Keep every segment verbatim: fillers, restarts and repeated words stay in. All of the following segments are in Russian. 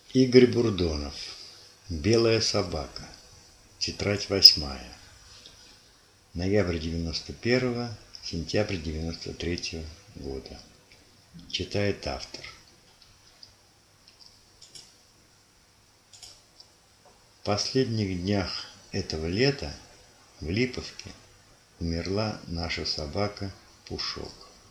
Игорь Бурдонов. Белая собака. Тетрадь восьмая. Ноябрь девяносто первого, сентябрь девяносто третьего года. Читает автор. В последних днях этого лета в Липовке умерла наша собака Пушок.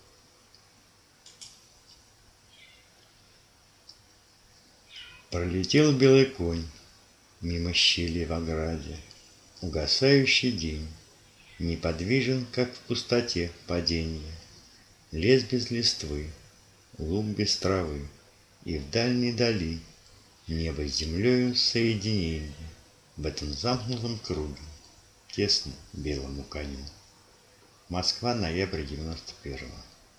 Пролетел белый конь мимо щели в ограде. Угасающий день, неподвижен, как в пустоте падение. Лес без листвы, луг без травы, и в дальней дали небо с землею соединение. В этом замкнутом круге, тесно белому коню. Москва, ноябрь девяносто первого.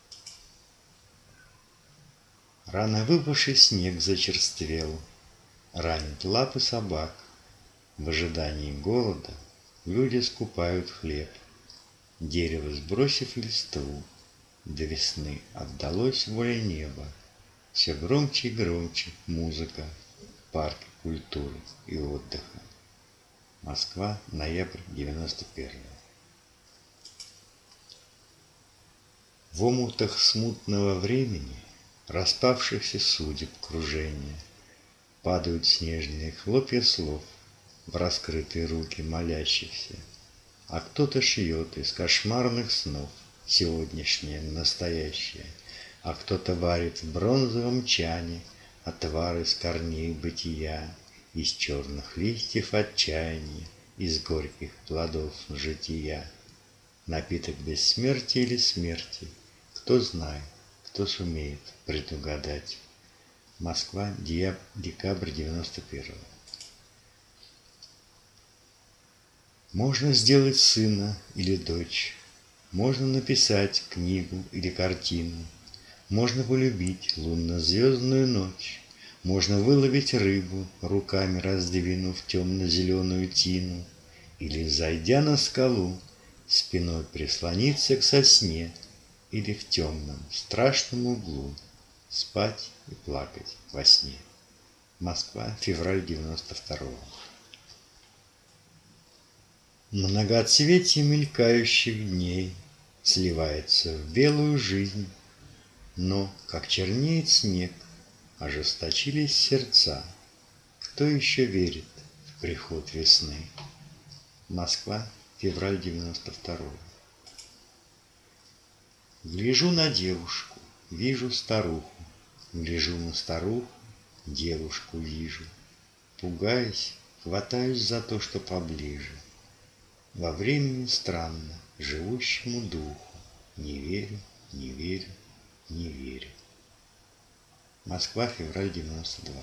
Рано выпавший снег зачерствел, ранит лапы собак. В ожидании голода люди скупают хлеб. Дерево, сбросив листву, до весны отдалось воле неба. Все громче и громче музыка в парке культуры и отдыха. Москва, ноябрь девяносто первого. В омутах смутного времени, распавшихся судеб кружения, падают снежные хлопья слов в раскрытые руки молящихся, а кто-то шьет из кошмарных снов сегодняшнее настоящее, а кто-то варит в бронзовом чане отвар из корней бытия, из черных листьев отчаяния, из горьких плодов жития. Напиток бессмертия или смерти, кто знает, кто сумеет предугадать. Москва, декабрь девяносто первого. Можно сделать сына или дочь, можно написать книгу или картину, можно полюбить лунно-звездную ночь, можно выловить рыбу, руками раздвинув темно-зеленую тину, или, зайдя на скалу, спиной прислониться к сосне, или в темном, страшном углу спать и плакать во сне. Москва, февраль девяносто второго. Многоцветие мелькающих дней сливается в белую жизнь, но, как чернеет снег, ожесточились сердца. Кто еще верит в приход весны? Москва, февраль девяносто второго. Гляжу на девушку, вижу старуху, гляжу на старуху, девушку вижу. Пугаясь, хватаюсь за то, что поближе. Во времени странно живущему духу не верю, не верю, не верю. Москва, февраль девяносто два.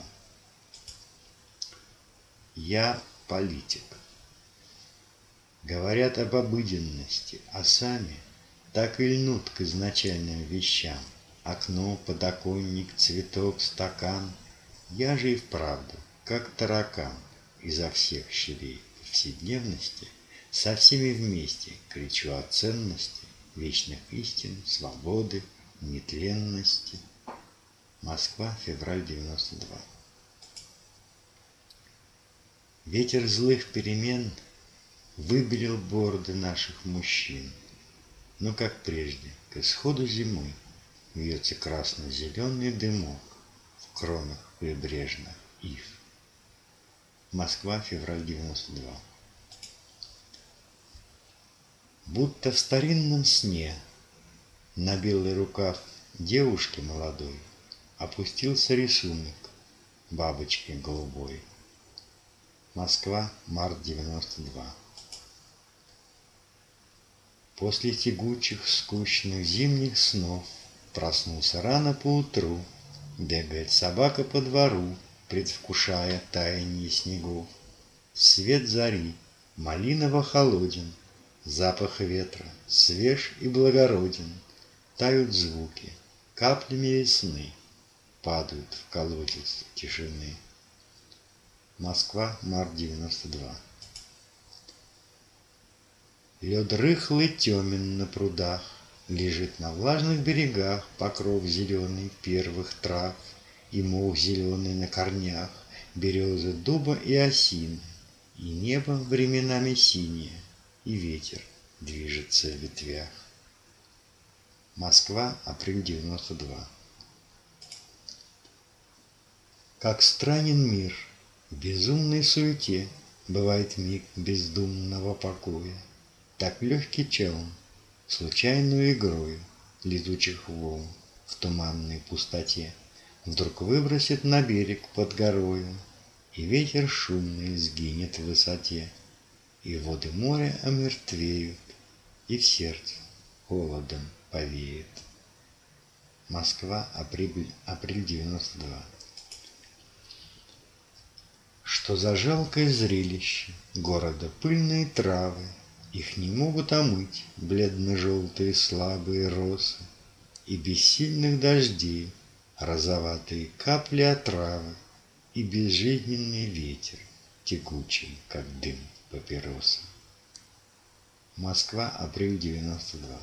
Я политик. Говорят об обыденности, а сами так и льнут к изначальным вещам. Окно, подоконник, цветок, стакан. Я же и вправду, как таракан, изо всех щелей повседневности со всеми вместе кричу о ценности вечных истин, свободы, нетленности. Москва, февраль девяносто два. Ветер злых перемен выбелил бороды наших мужчин, но, как прежде, к исходу зимы вьется красно-зеленый дымок в кронах прибрежных ив. Москва, февраль девяносто два. Будто в старинном сне на белый рукав девушки молодой опустился рисунок бабочки голубой. Москва, март девяносто два. После тягучих, скучных зимних снов проснулся рано поутру, бегает собака по двору, предвкушая таяние снегов. Свет зари малиново холоден, запах ветра свеж и благороден, тают звуки, каплями весны падают в колодец тишины. Москва, март девяносто два. Лед рыхлый темен на прудах, лежит на влажных берегах покров зеленый первых трав и мох зеленый на корнях, березы, дуба и осины, и небо временами синее, и ветер движется в ветвях. Москва, апрель девяносто два. Как странен мир, в безумной суете бывает миг бездумного покоя. Так легкий челн, случайную игрою летучих волн в туманной пустоте вдруг выбросит на берег под горою, и ветер шумный сгинет в высоте, и воды моря омертвеют, и в сердце холодом повеет. Москва, апрель, апрель девяносто два. Что за жалкое зрелище города пыльные травы, их не могут омыть бледно-желтые слабые росы, и бессильных дождей розоватые капли отравы, и безжизненный ветер, тягучий, как дым папиросы. Москва, апрель девяносто два.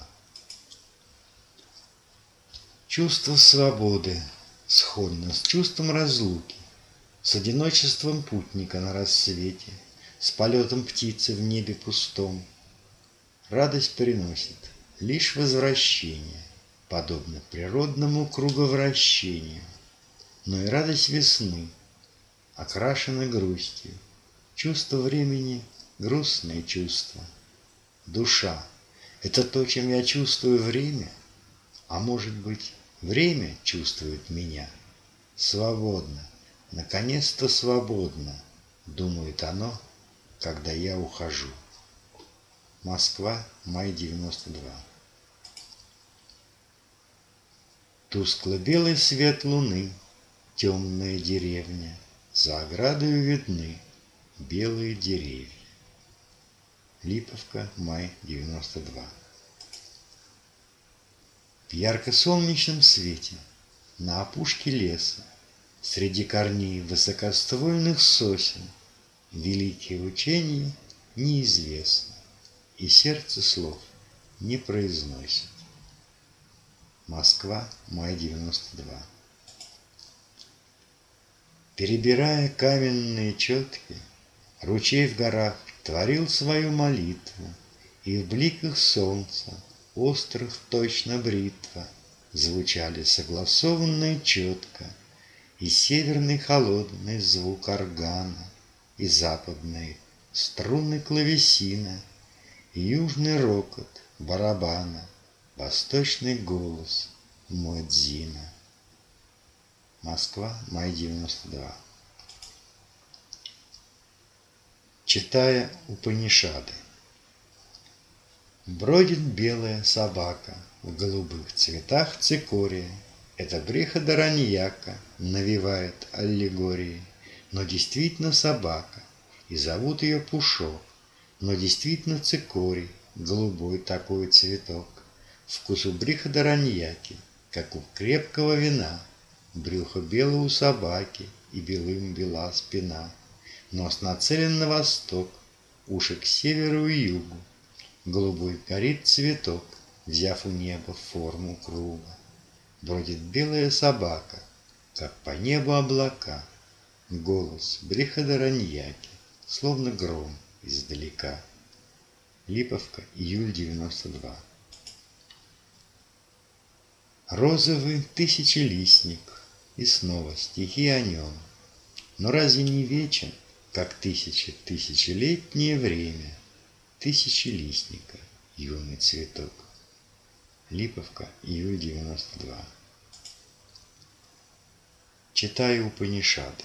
Чувство свободы сходно с чувством разлуки, с одиночеством путника на рассвете, с полетом птицы в небе пустом. Радость приносит лишь возвращение, подобно природному круговращению. Но и радость весны окрашена грустью, чувство времени — грустное чувство. Душа — это то, чем я чувствую время, а может быть, время чувствует меня. Свободно, наконец-то свободно, думает оно, когда я ухожу. Москва, май девяносто два. Тускло-белый свет луны, темная деревня, за оградою видны белые деревья. Липовка, май девяносто два. В ярко-солнечном свете на опушке леса среди корней высокоствольных сосен великие учения неизвестны, и сердце слов не произносит. Москва, май девяносто два. Перебирая каменные четки, ручей в горах творил свою молитву, и в бликах солнца, острых точно бритва, звучали согласованно и четко и северный холодный звук органа, и западные струны клавесина, и южный рокот барабана, восточный голос муэдзина. Москва, май девяносто два. Читая Упанишады. Бродит белая собака в голубых цветах цикория. Это Брихадараньяка навевает аллегории. Но действительно собака, и зовут ее Пушок. Но действительно цикорий, голубой такой цветок. Вкус у Брихадараньяки, как у крепкого вина. Брюхо белое у собаки, и белым бела спина. Нос нацелен на восток, уши к северу и югу. Голубой горит цветок, взяв у неба форму круга. Бродит белая собака, как по небу облака. Голос Брихадараньяки, словно гром издалека. Липовка, июль девяносто два. Розовый тысячелистник, и снова стихи о нем. Но разве не вечен, как тысячи тысячелетнее время, тысячелистника, юный цветок? Липовка, июль девяносто два. Читаю Упанишады.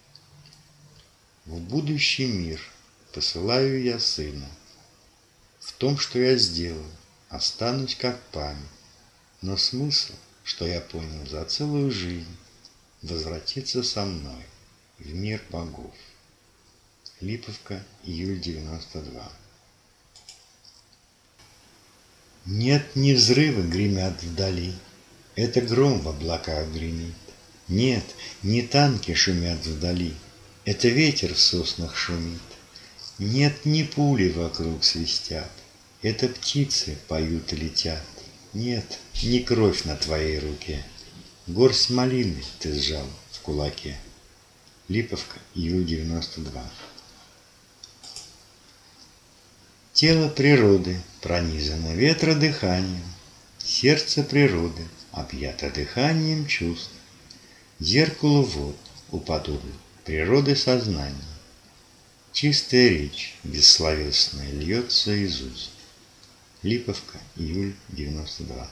В будущий мир посылаю я сына. В том, что я сделаю, останусь как память. Но смысл, что я понял за целую жизнь, возвратиться со мной в мир богов. Липовка, июль девяносто два. Нет, не взрывы гремят вдали, это гром в облаках гремит. Нет, не танки шумят вдали, это ветер в соснах шумит. Нет, не пули вокруг свистят, это птицы поют и летят. Нет, не кровь на твоей руке, горсть малины ты сжал в кулаке. Липовка, июль девяносто два. Тело природы пронизано ветродыханием, сердце природы объято дыханием чувств. Зеркалу вод уподоблен природы сознания. Чистая речь бессловесная льется из уст. Липовка, июль девяносто два.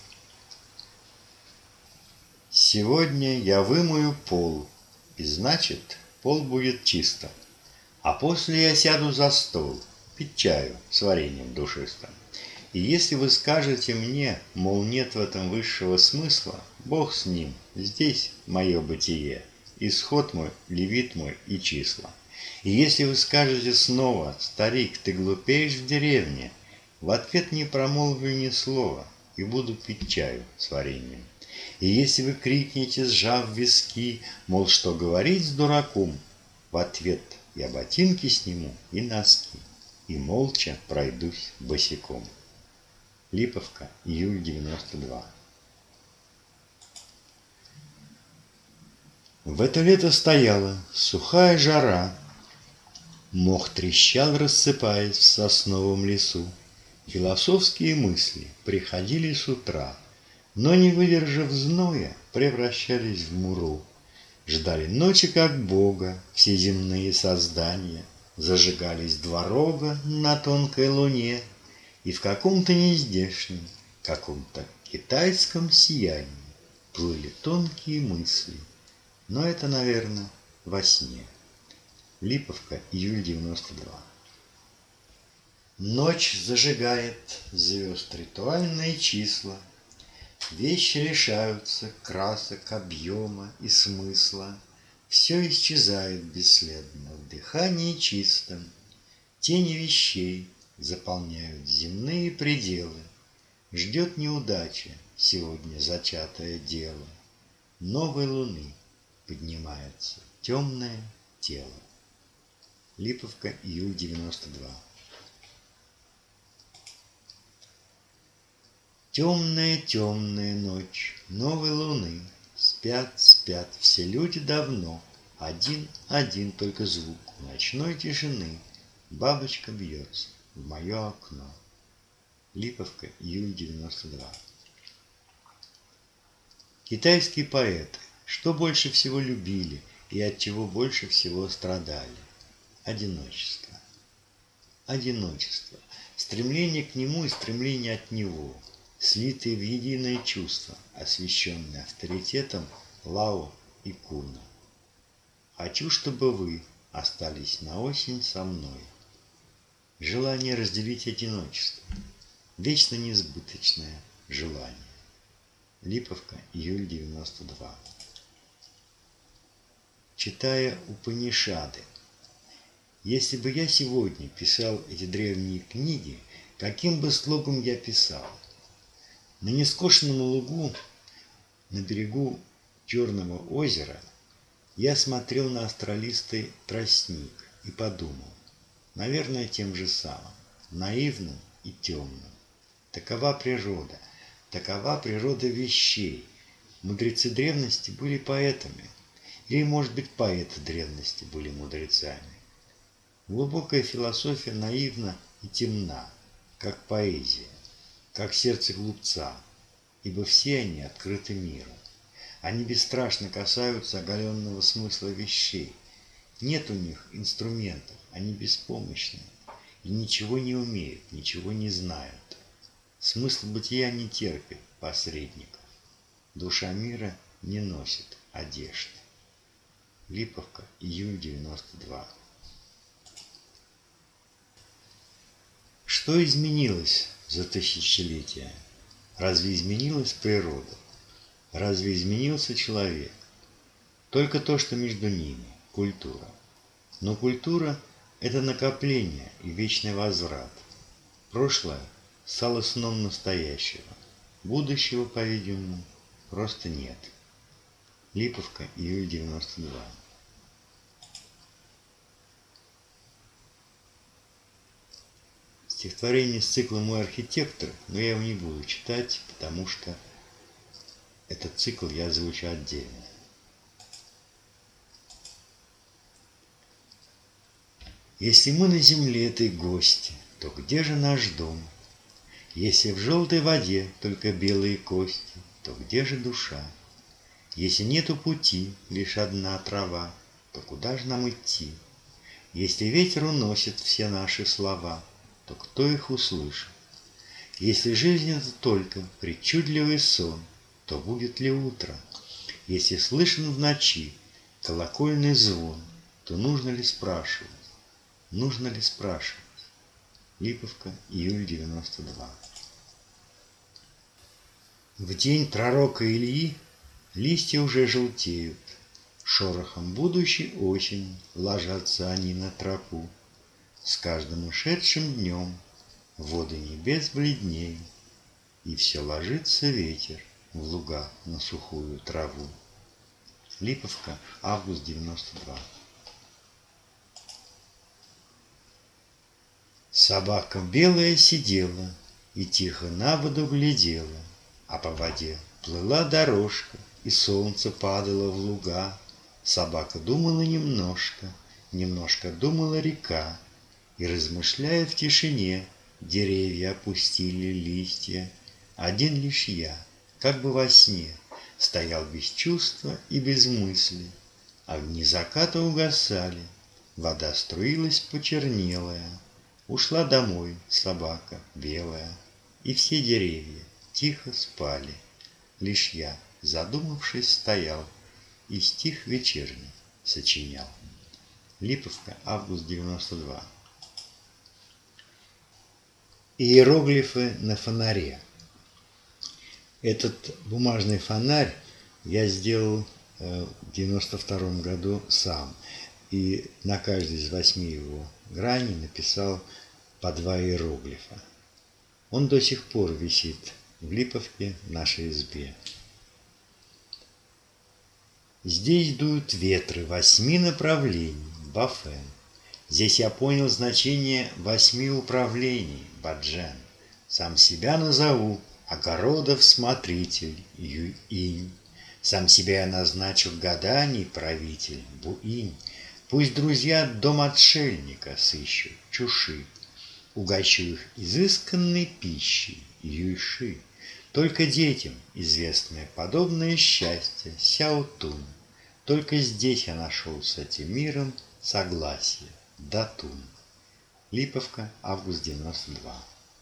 Сегодня я вымою пол, и значит, пол будет чисто. А после я сяду за стол, пить чаю с вареньем душистым. И если вы скажете мне, мол, нет в этом высшего смысла, Бог с ним, здесь мое бытие, исход мой, левит мой и числа. И если вы скажете снова, старик, ты глупеешь в деревне, в ответ не промолвлю ни слова и буду пить чаю с вареньем. И если вы крикнете, сжав виски, мол, что говорить с дураком, в ответ я ботинки сниму и носки, и молча пройдусь босиком. Липовка, июль девяносто два. В это лето стояла сухая жара, мох трещал, рассыпаясь в сосновом лесу. Философские мысли приходили с утра, но, не выдержав зноя, превращались в муру. Ждали ночи, как Бога, все земные создания, зажигались два рога на тонкой луне, и в каком-то нездешнем, каком-то китайском сиянии плыли тонкие мысли. Но это, наверное, во сне. Липовка, июль девяносто два. Ночь зажигает звезд ритуальные числа. Вещи лишаются красок, объема и смысла. Все исчезает бесследно в дыхании чистом. Тени вещей заполняют земные пределы. Ждет неудача сегодня зачатое дело. Новой луны поднимается темное тело. Липовка, июль девяносто два. Темная-темная ночь новой луны. Спят, спят все люди давно. Один-один только звук ночной тишины. Бабочка бьется в мое окно. Липовка, июль девяносто два. Китайские поэты что больше всего любили и от чего больше всего страдали? Одиночество. Одиночество. Стремление к нему и стремление от него. Слитые в единое чувство, освященные авторитетом Лао и Куна. Хочу, чтобы вы остались на осень со мной. Желание разделить одиночество. Вечно несбыточное желание. Липовка, июль девяносто два. Читая Упанишады. Если бы я сегодня писал эти древние книги, каким бы слогом я писал? На нескошенном лугу, на берегу Черного озера, я смотрел на астролистый тростник и подумал, наверное, тем же самым, наивным и темным. Такова природа, такова природа вещей. Мудрецы древности были поэтами, или, может быть, поэты древности были мудрецами. Глубокая философия наивна и темна, как поэзия, как сердце глупца, ибо все они открыты миру. Они бесстрашно касаются оголенного смысла вещей. Нет у них инструментов, они беспомощны и ничего не умеют, ничего не знают. Смысл бытия не терпит посредников. Душа мира не носит одежды. Липовка, июль девяносто два. Что изменилось за тысячелетия? Разве изменилась природа? Разве изменился человек? Только то, что между ними – культура. Но культура – это накопление и вечный возврат. Прошлое стало сном настоящего. Будущего, по-видимому, просто нет. Липовка, июль девяносто два. Стихотворение с цикла «Мой архитектор», но я его не буду читать, потому что этот цикл я озвучу отдельно. Если мы на земле этой гости, то где же наш дом? Если в желтой воде только белые кости, то где же душа? Если нету пути, лишь одна трава, то куда же нам идти? Если ветер уносит все наши слова, то кто их услышит? Если жизнь это только причудливый сон, то будет ли утро? Если слышен в ночи колокольный звон, то нужно ли спрашивать? Нужно ли спрашивать? Липовка, июль девяносто два. В день пророка Ильи листья уже желтеют, шорохом будущей осени ложатся они на тропу. С каждым ушедшим днем воды небес бледнеют, и все ложится ветер в луга на сухую траву. Липовка, август девяносто два. Собака белая сидела и тихо на воду глядела, а по воде плыла дорожка, и солнце падало в луга. Собака думала немножко, немножко думала река, и, размышляя в тишине, деревья опустили листья. Один лишь я, как бы во сне, стоял без чувства и без мысли. Огни заката угасали, вода струилась почернелая. Ушла домой собака белая, и все деревья тихо спали. Лишь я, задумавшись, стоял и стих вечерний сочинял. Липовка, август девяносто два. Иероглифы на фонаре. Этот бумажный фонарь я сделал в девяносто втором году сам. И на каждой из восьми его граней написал по два иероглифа. Он до сих пор висит в Липовке, в нашей избе. Здесь дуют ветры восьми направлений, Бафен. Здесь я понял значение восьми управлений, Баджен. Сам себя назову огородов смотритель, Юинь. Сам себя я назначу гаданий правитель, Буинь. Пусть друзья дом отшельника сыщут, Чуши. Угощу их изысканной пищей, Юйши. Только детям известное подобное счастье, Сяотун. Только здесь я нашел с этим миром согласие, Датун. Липовка, август девяносто два.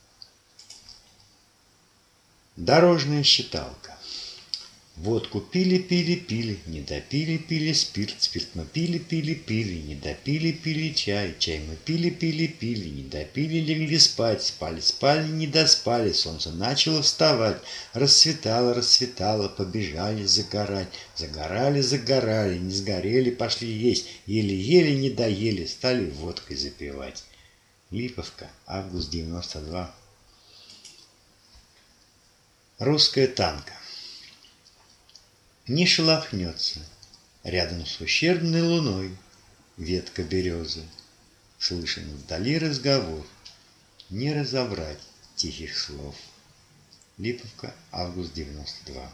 Дорожная считалка. Водку пили, пили, пили, не допили, пили спирт, спирт мы пили, пили, пили, не допили, пили чай, чай мы пили, пили, пили, не допили, легли спать, спали, спали, не доспали, солнце начало вставать, расцветало, расцветало, побежали загорать, загорали, загорали, не сгорели, пошли есть, еле-еле не доели, стали водкой запивать. Липовка, август девяносто два. Русская танка. Не шелохнется рядом с ущербной луной ветка березы. Слышен вдали разговор, не разобрать тихих слов. Липовка, август девяносто два.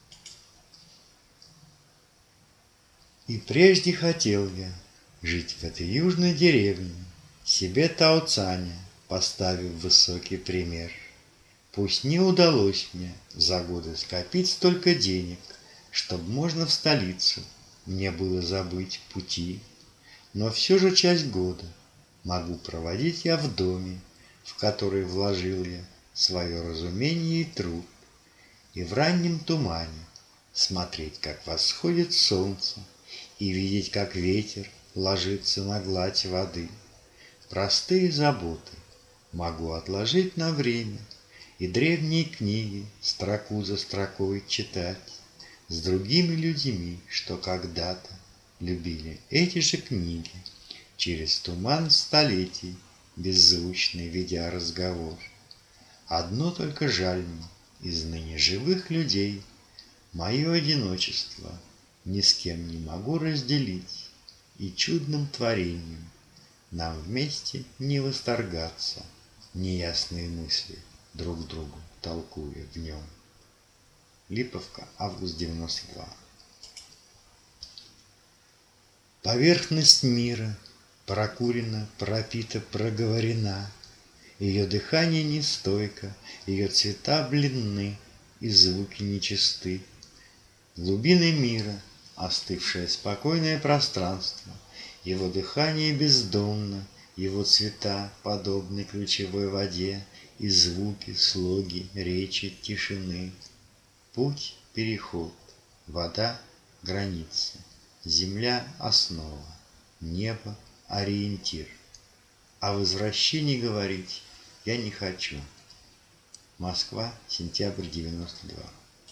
И прежде хотел я жить в этой южной деревне, себе Таоцаня поставив высокий пример. Пусть не удалось мне за годы скопить столько денег, чтоб можно в столицу мне было забыть пути, но все же часть года могу проводить я в доме, в который вложил я свое разумение и труд, и в раннем тумане смотреть, как восходит солнце, и видеть, как ветер ложится на гладь воды. Простые заботы могу отложить на время и древние книги строку за строкой читать с другими людьми, что когда-то любили эти же книги, через туман столетий беззвучный ведя разговор. Одно только жаль мне из ныне живых людей, мое одиночество ни с кем не могу разделить, и чудным творением нам вместе не восторгаться, неясные мысли друг другу толкуя в нем. Липовка, август девяносто два. Поверхность мира Прокурена, пропита, проговорена. Ее дыхание нестойко, ее цвета бледны, и звуки нечисты. Глубины мира, остывшее спокойное пространство, его дыхание бездомно, его цвета подобны ключевой воде, и звуки, слоги, речи, тишины. Путь — переход, вода — граница, земля — основа, небо — ориентир. О возвращении говорить я не хочу. Москва, сентябрь девяносто два.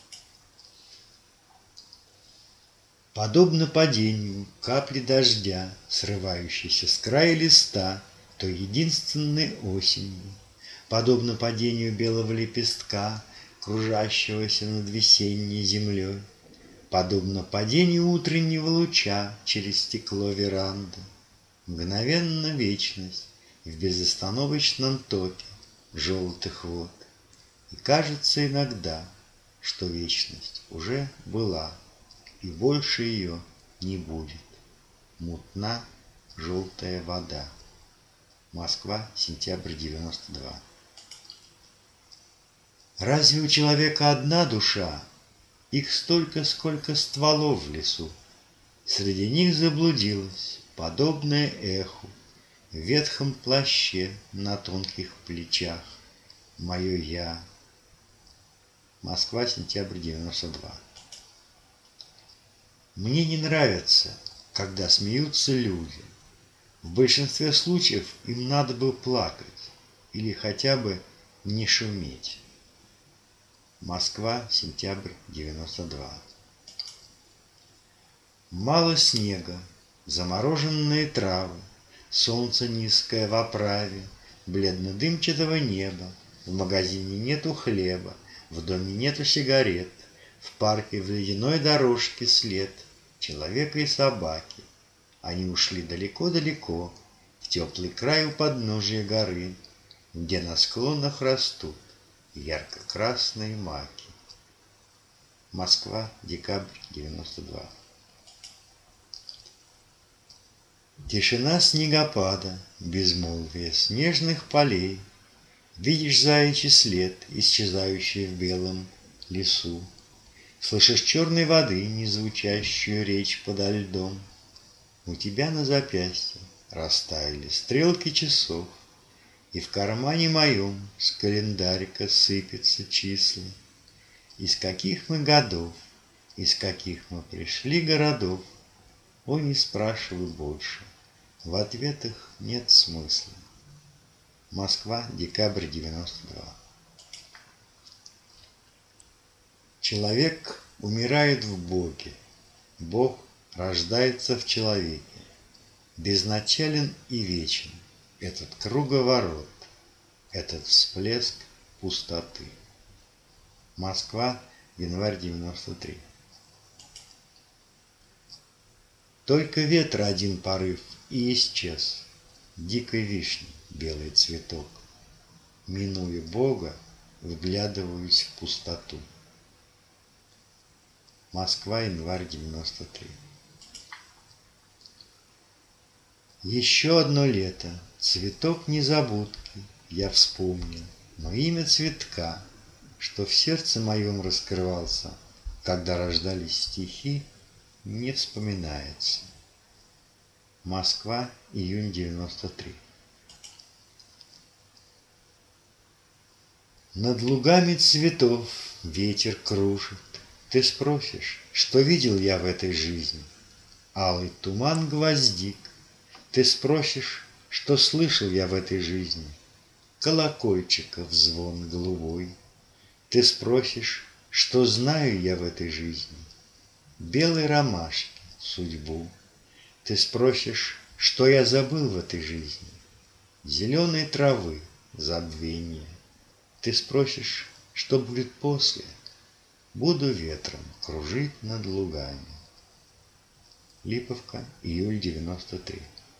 Подобно падению капли дождя, срывающейся с края листа, то единственной осенью, подобно падению белого лепестка, кружащегося над весенней землей, подобно падению утреннего луча через стекло веранды, мгновенно вечность в безостановочном топе желтых вод. И кажется иногда, что вечность уже была, и больше ее не будет. Мутна желтая вода. Москва, сентябрь девяносто два. Разве у человека одна душа? Их столько, сколько стволов в лесу. Среди них заблудилась, подобное эху, в ветхом плаще на тонких плечах. Мое я. Москва, сентябрь девяносто два. Мне не нравится, когда смеются люди. В большинстве случаев им надо бы плакать или хотя бы не шуметь. Москва, сентябрь девяносто два. Мало снега, замороженные травы, солнце низкое в оправе, бледно-дымчатого неба, в магазине нету хлеба, в доме нету сигарет, в парке в ледяной дорожке след человека и собаки. Они ушли далеко-далеко, в теплый край у подножия горы, где на склонах растут ярко-красные маки. Москва, декабрь девяносто два. Тишина снегопада, безмолвие снежных полей. Видишь заячий след, исчезающий в белом лесу. Слышишь черной воды, незвучащую речь подо льдом. У тебя на запястье растаяли стрелки часов, и в кармане моем с календарика сыпятся числа. Из каких мы годов, из каких мы пришли городов, о, не спрашивай больше, в ответах нет смысла. Москва, декабрь девяносто два. Человек умирает в Боге, Бог рождается в человеке. Безначален и вечен этот круговорот, этот всплеск пустоты. Москва, январь девяносто три. Только ветра один порыв и исчез, дикой вишни белый цветок. Минуя Бога, вглядываюсь в пустоту. Москва, январь девяносто три. Еще одно лето, цветок незабудки, я вспомнил, но имя цветка, что в сердце моем раскрывался, когда рождались стихи, не вспоминается. Москва, июнь девяносто три. Над лугами цветов ветер кружит. Ты спросишь, что видел я в этой жизни? Алый туман гвоздик. Ты спросишь, что слышал я в этой жизни? Колокольчиков звон голубой. Ты спросишь, что знаю я в этой жизни? Белой ромашки судьбу. Ты спросишь, что я забыл в этой жизни? Зеленой травы забвение. Ты спросишь, что будет после? Буду ветром кружить над лугами. Липовка, июль девяносто три.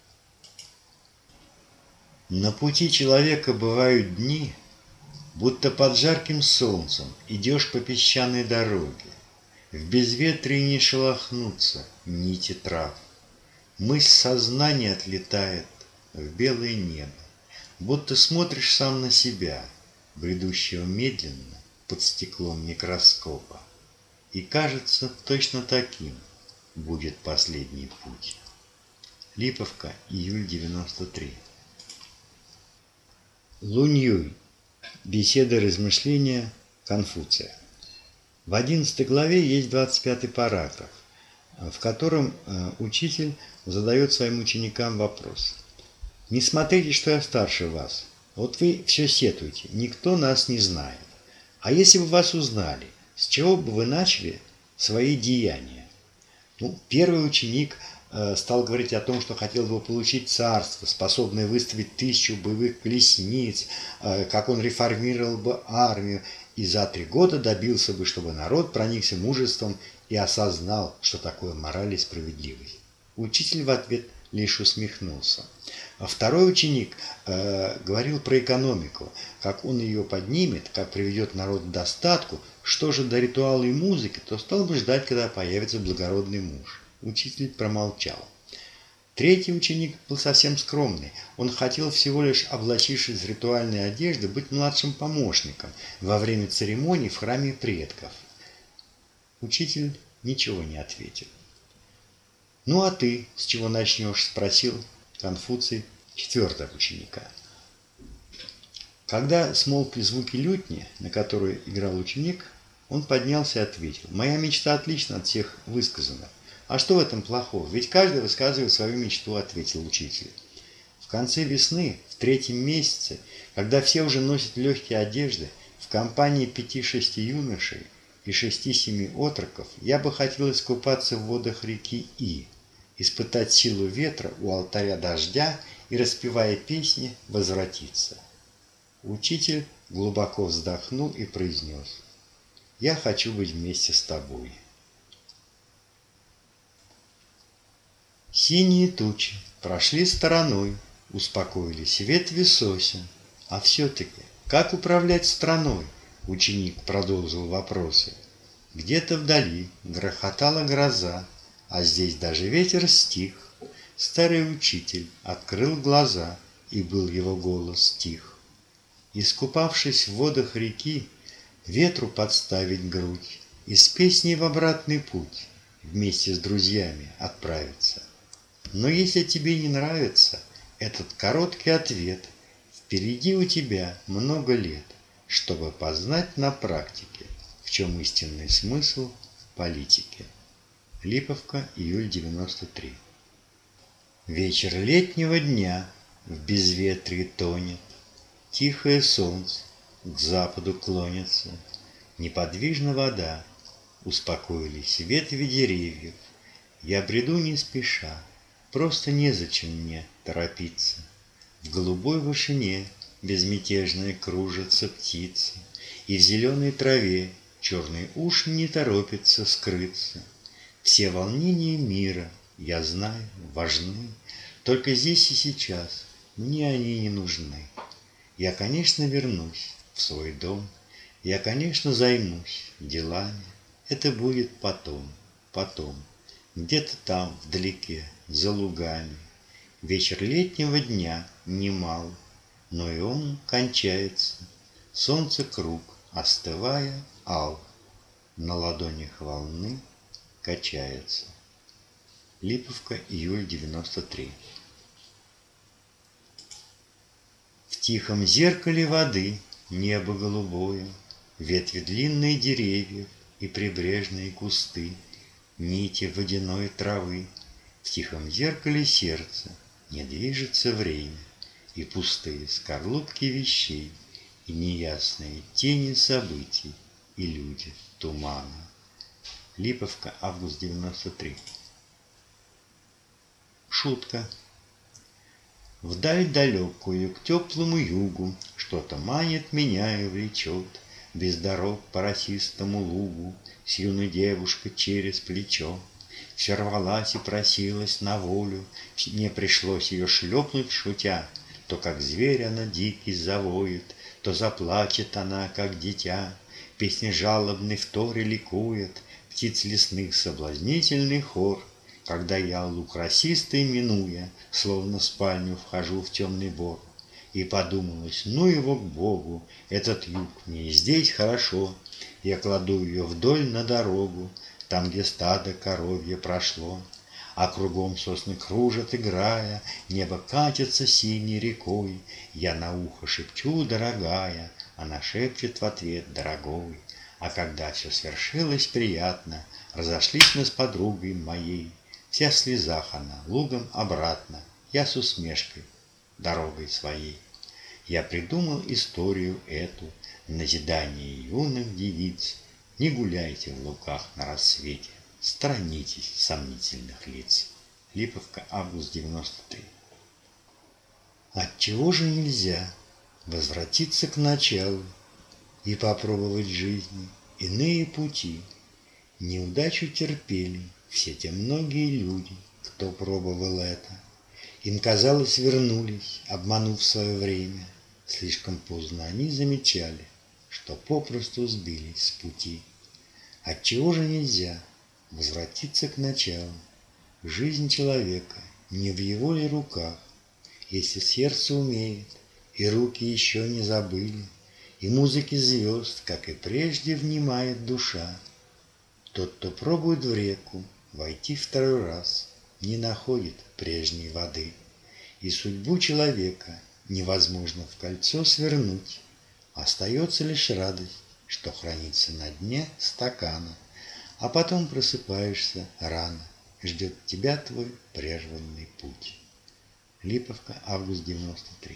На пути человека бывают дни, будто под жарким солнцем идешь по песчаной дороге. В безветрии не шелохнутся нити трав. Мысль сознания отлетает в белое небо, будто смотришь сам на себя, бредущего медленно под стеклом микроскопа. И кажется, точно таким будет последний путь. Липовка, июль девяносто три. Лунь-Юй. Беседы, размышления Конфуция. В одиннадцатой главе есть двадцать пятый параграф, в котором учитель задает своим ученикам вопрос. «Не смотрите, что я старше вас. Вот вы все сетуете, никто нас не знает. А если бы вас узнали, с чего бы вы начали свои деяния?» Ну, первый ученик э, стал говорить о том, что хотел бы получить царство, способное выставить тысячу боевых колесниц, э, как он реформировал бы армию, и за три года добился бы, чтобы народ проникся мужеством и осознал, что такое мораль и справедливость. Учитель в ответ лишь усмехнулся. А второй ученик э, говорил про экономику, как он ее поднимет, как приведет народ к достатку. Что же до ритуала и музыки, то стал бы ждать, когда появится благородный муж. Учитель промолчал. Третий ученик был совсем скромный. Он хотел всего лишь, облачившись в ритуальные одежды, быть младшим помощником во время церемоний в храме предков. Учитель ничего не ответил. «Ну а ты с чего начнешь?» – спросил Конфуций четвертого ученика. Когда смолкли звуки лютни, на которой играл ученик, он поднялся и ответил: «Моя мечта отлична от всех высказанных. А что в этом плохого? Ведь каждый высказывает свою мечту», – ответил учитель. В конце весны, в третьем месяце, когда все уже носят легкие одежды, в компании пяти-шести юношей и шести-семи отроков, я бы хотел искупаться в водах реки И, испытать силу ветра у алтаря дождя и, распевая песни, возвратиться. Учитель глубоко вздохнул и произнес: «Я хочу быть вместе с тобой». Синие тучи прошли стороной, успокоились ветви сосен. А все-таки, как управлять страной? Ученик продолжил вопросы. Где-то вдали грохотала гроза, а здесь даже ветер стих. Старый учитель открыл глаза, и был его голос тих. Искупавшись в водах реки, ветру подставить грудь и с песней в обратный путь вместе с друзьями отправиться. Но если тебе не нравится этот короткий ответ, впереди у тебя много лет, чтобы познать на практике, в чем истинный смысл политики. Липовка, июль девяносто три. Вечер летнего дня в безветрии тонет, тихое солнце к западу клонится, неподвижна вода, успокоились ветви деревьев. Я бреду не спеша, просто незачем мне торопиться. В голубой вышине безмятежная кружится птица, и в зеленой траве черный уж не торопится скрыться. Все волнения мира, я знаю, важны, только здесь и сейчас мне они не нужны. Я, конечно, вернусь в свой дом, я, конечно, займусь делами. Это будет потом, потом, где-то там, вдалеке, за лугами. Вечер летнего дня немал, но и он кончается. Солнце круг, остывая, ал, на ладонях волны качается. Липовка, июль девяносто три. В тихом зеркале воды небо голубое, ветви длинные деревьев и прибрежные кусты, нити водяной травы. В тихом зеркале сердца не движется время, и пустые скорлупки вещей, и неясные тени событий, и люди тумана. Липовка, август девяносто три. Шутка. Вдаль далекую, к теплому югу, что-то манит меня и влечет, без дорог по росистому лугу, с юной девушкой через плечо. Все рвалась и просилась на волю, мне пришлось ее шлепнуть, шутя. То, как зверь, она дикий завоет, то заплачет она, как дитя. Песни жалобный в торе ликует, птиц лесных соблазнительный хор. Когда я луг росистый минуя, словно в спальню вхожу в темный бор, и подумалось, ну его к Богу, этот юг, мне и здесь хорошо. Я кладу ее вдоль на дорогу, там, где стадо коровье прошло. А кругом сосны кружат, играя, небо катится синей рекой. Я на ухо шепчу, дорогая, она шепчет в ответ, дорогой. А когда все свершилось приятно, разошлись мы с подругой моей. Вся в слезах она, лугом обратно, я с усмешкой, дорогой своей. Я придумал историю эту, назидание юных девиц. Не гуляйте в лугах на рассвете, сторонитесь сомнительных лиц. Липовка, август девяносто три. Отчего же нельзя возвратиться к началу и попробовать жизни иные пути? Неудачу терпели все те многие люди, кто пробовал это. Им казалось, вернулись, обманув свое время. Слишком поздно они замечали, что попросту сбились с пути. Отчего же нельзя возвратиться к началу? Жизнь человека не в его ли руках? Если сердце умеет, и руки еще не забыли, и музыки звезд, как и прежде, внимает душа. Тот, кто пробует в реку войти второй раз, не находит прежней воды. И судьбу человека невозможно в кольцо свернуть. Остается лишь радость, что хранится на дне стакана. А потом просыпаешься рано, ждет тебя твой прерванный путь. Липовка, август девяносто три.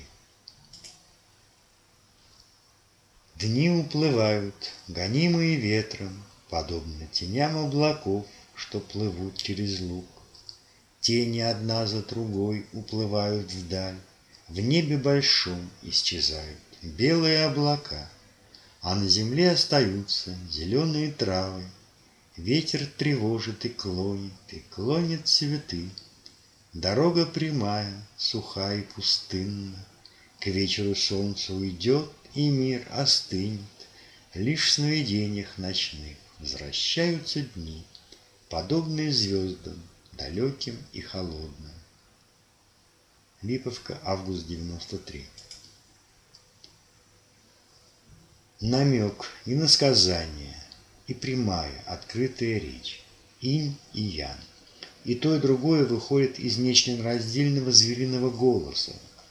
Дни уплывают, гонимые ветром, подобно теням облаков, что плывут через луг. Тени одна за другой уплывают вдаль, в небе большом исчезают белые облака, а на земле остаются зеленые травы. Ветер тревожит и клонит, и клонит цветы. Дорога прямая, суха и пустынна, к вечеру солнце уйдет, и мир остынет. Лишь в сновидениях ночных возвращаются дни, подобные звездам, далеким и холодным. Липовка, август девяносто три. Намек и насказание, и прямая, открытая речь, инь и ян. И то, и другое выходит из нечленораздельного звериного голоса.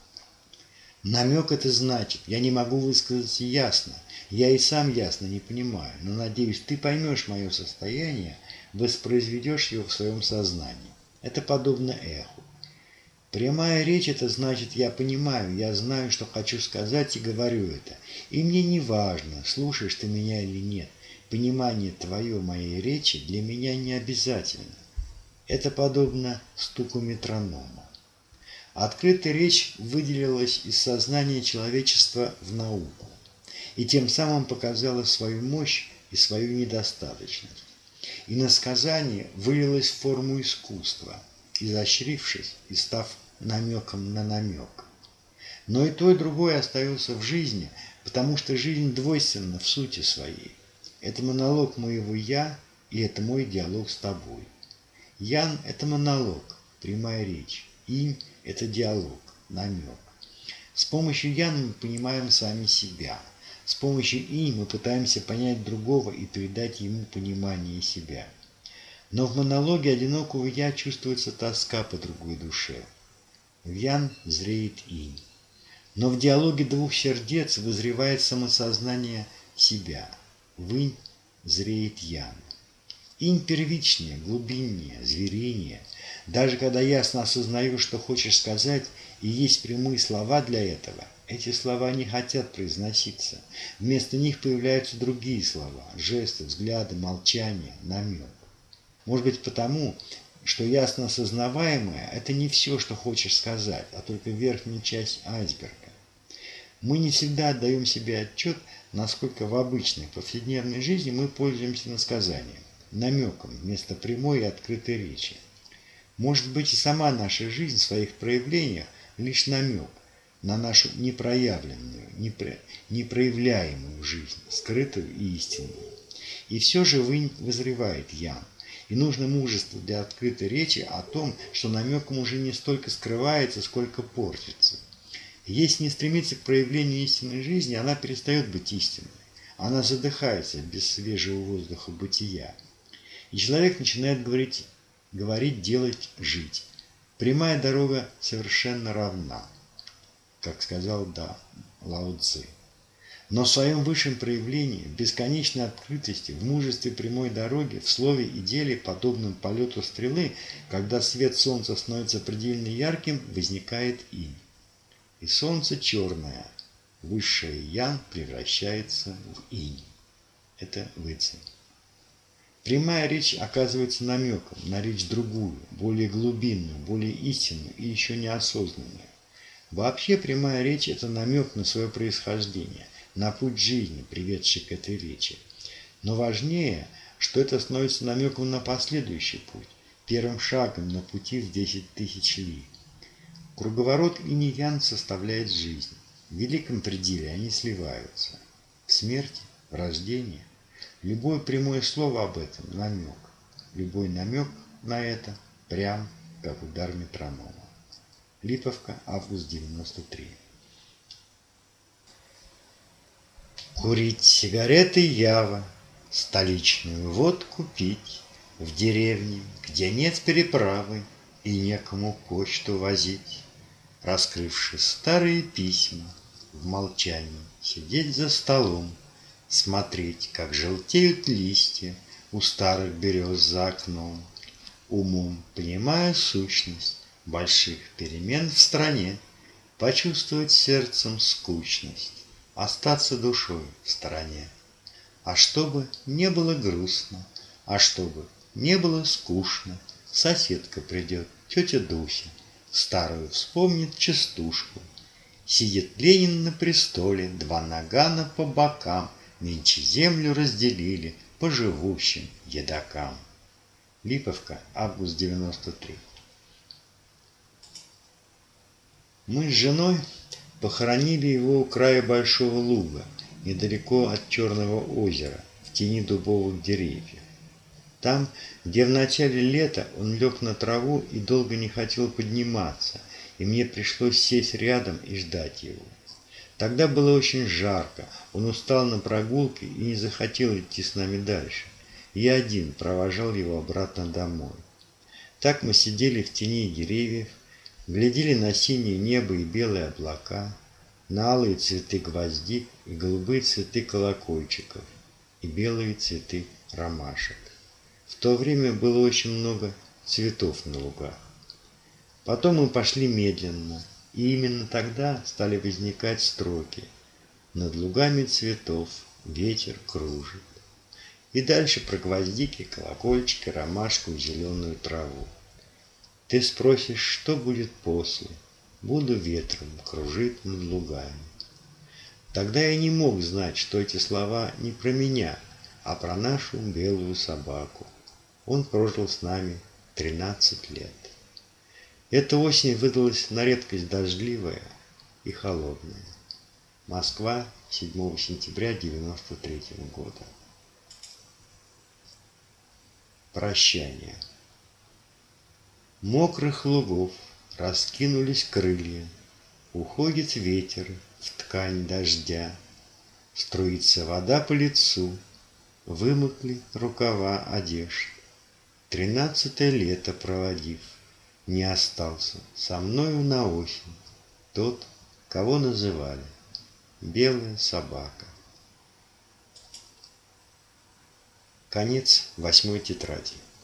Намек это значит, я не могу высказаться ясно, я и сам ясно не понимаю, но, надеюсь, ты поймешь мое состояние, воспроизведешь его в своем сознании. Это подобно эху. Прямая речь это значит, я понимаю, я знаю, что хочу сказать и говорю это. И мне не важно, слушаешь ты меня или нет. Понимание твое моей речи для меня не обязательно. Это подобно стуку метронома. Открытая речь выделилась из сознания человечества в науку и тем самым показала свою мощь и свою недостаточность. И насказание вылилось в форму искусства, изощрившись и став намеком на намек. Но и то, и другое остается в жизни, потому что жизнь двойственна в сути своей. Это монолог моего «я», и это мой диалог с тобой. Ян – это монолог, прямая речь. Инь – это диалог, намек. С помощью Яна мы понимаем сами себя. С помощью Инь мы пытаемся понять другого и передать ему понимание себя. Но в монологе одинокого «я» чувствуется тоска по другой душе. В Ян зреет Инь. Но в диалоге двух сердец вызревает самосознание себя. В Инь зреет Ян. Инь первичнее, глубиннее, зверинее. Даже когда ясно осознаю, что хочешь сказать, и есть прямые слова для этого, эти слова не хотят произноситься. Вместо них появляются другие слова, жесты, взгляды, молчание, намек. Может быть потому, что ясно осознаваемое – это не все, что хочешь сказать, а только верхняя часть айсберга. Мы не всегда отдаем себе отчет, насколько в обычной повседневной жизни мы пользуемся насказанием, намеком вместо прямой и открытой речи. Может быть, и сама наша жизнь в своих проявлениях лишь намек на нашу непроявленную, непро... непроявляемую жизнь, скрытую и истинную. И все же в Инь вызревает Ян. И нужно мужество для открытой речи о том, что намеком уже не столько скрывается, сколько портится. И если не стремиться к проявлению истинной жизни, она перестает быть истинной. Она задыхается без свежего воздуха бытия. И человек начинает говорить, говорить, делать, жить. Прямая дорога совершенно равна, как сказал да, Лао Цзы. Но в своем высшем проявлении, в бесконечной открытости, в мужестве прямой дороги, в слове и деле, подобном полету стрелы, когда свет солнца становится предельно ярким, возникает инь. И солнце черное, высшее ян превращается в инь. Это Вэцин. Прямая речь оказывается намеком на речь другую, более глубинную, более истинную и еще неосознанную. Вообще прямая речь – это намек на свое происхождение, на путь жизни, приведший к этой речи. Но важнее, что это становится намеком на последующий путь, первым шагом на пути в десять тысяч ли. Круговорот инь-ян составляет жизнь. В великом пределе они сливаются. В смерти, в рождении. Любое прямое слово об этом – намек. Любой намек на это прям как удар метронома. Липовка, август девяносто три. Курить сигареты ява, столичную водку пить, в деревне, где нет переправы и некому почту возить, раскрывши старые письма, в молчании сидеть за столом, смотреть, как желтеют листья у старых берез за окном, умом понимая сущность больших перемен в стране, почувствовать сердцем скучность, остаться душой в стороне. А чтобы не было грустно, а чтобы не было скучно, соседка придет, тетя Дуся, старую вспомнит частушку. Сидит Ленин на престоле, два нагана по бокам, нынче землю разделили по живущим едокам. Липовка, август девяносто три. Мы с женой похоронили его у края большого луга, недалеко от Черного озера, в тени дубовых деревьев. Там, где в начале лета он лег на траву и долго не хотел подниматься, и мне пришлось сесть рядом и ждать его. Тогда было очень жарко, он устал на прогулке и не захотел идти с нами дальше. Я один провожал его обратно домой. Так мы сидели в тени деревьев, глядели на синее небо и белые облака, на алые цветы гвоздик и голубые цветы колокольчиков и белые цветы ромашек. В то время было очень много цветов на лугах. Потом мы пошли медленно, и именно тогда стали возникать строки. Над лугами цветов ветер кружит. И дальше про гвоздики, колокольчики, ромашку и зеленую траву. Ты спросишь, что будет после? Буду ветром кружить над лугами. Тогда я не мог знать, что эти слова не про меня, а про нашу белую собаку. Он прожил с нами тринадцать лет. Эта осень выдалась на редкость дождливая и холодная. Москва, седьмого сентября девяносто третьего года. Прощание. Мокрых лугов раскинулись крылья, уходит ветер в ткань дождя, струится вода по лицу, вымокли рукава одежд. Тринадцатое лето проводив, не остался со мною на осень тот, кого называли белая собака. Конец восьмой тетради.